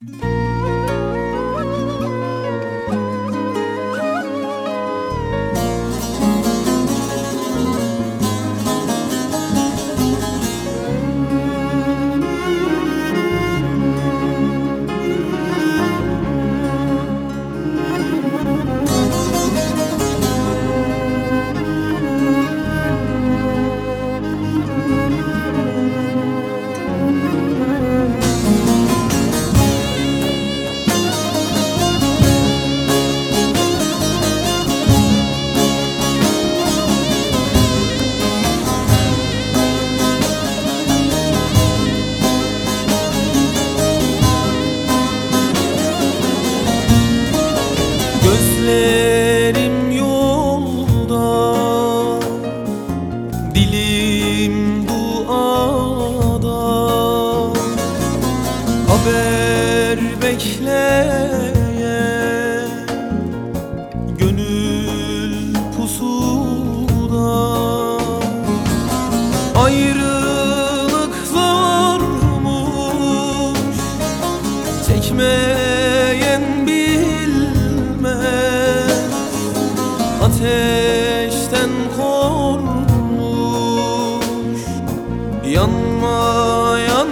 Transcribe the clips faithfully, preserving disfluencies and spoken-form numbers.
Gözlerim yolda, dilim duada, haber bekleyen gönül pusuda. Ayrılık zormuş, çekmeyen ateşten korkmuş, yanmayan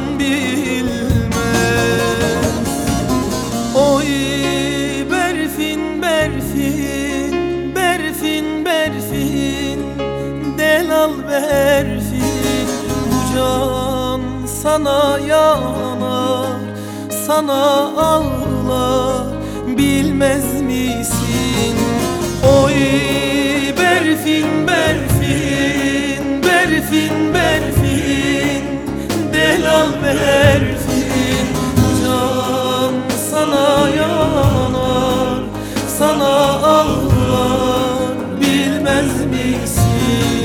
bilmez. Oy Berfin, Berfin, Berfin, Berfin, Delal Berfin. Bu can sana yanar, sana ağlar, bilmez misin? Oy Berfin, Berfin, Berfin, Berfin, Delal Berfin. Can sana yanar, sana ağlar, bilmez misin?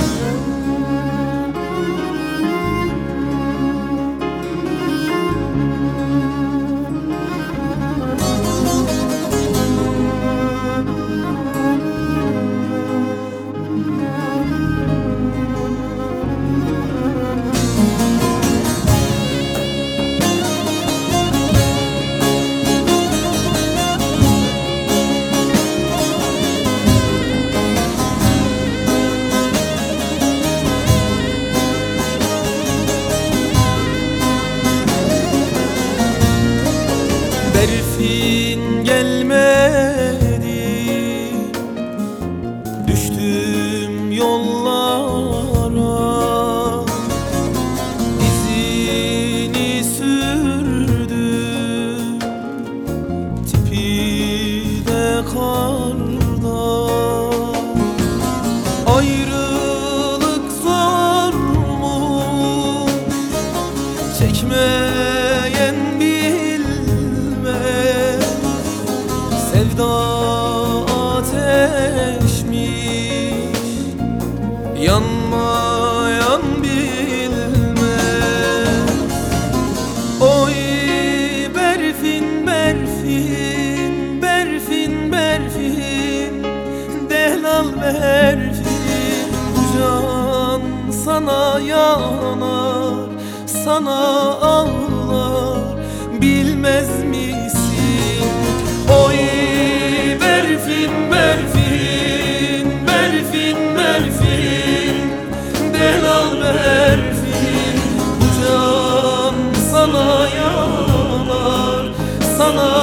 Berfin gelmedi, düştüm yollara, izini sürdüm, tipi de karda. Ayrılık zormuş, çekmeyen sevda ateşmiş, yanmayan bilmez. Oy Berfin, Berfin, Berfin, Berfin, Delal Berfin. Bu can sana yanar, sana ağlar, bilmez misin? Oy Berfin, Berfin, Berfin, Berfin, Delal Berfin. Bu can sana yanar, sana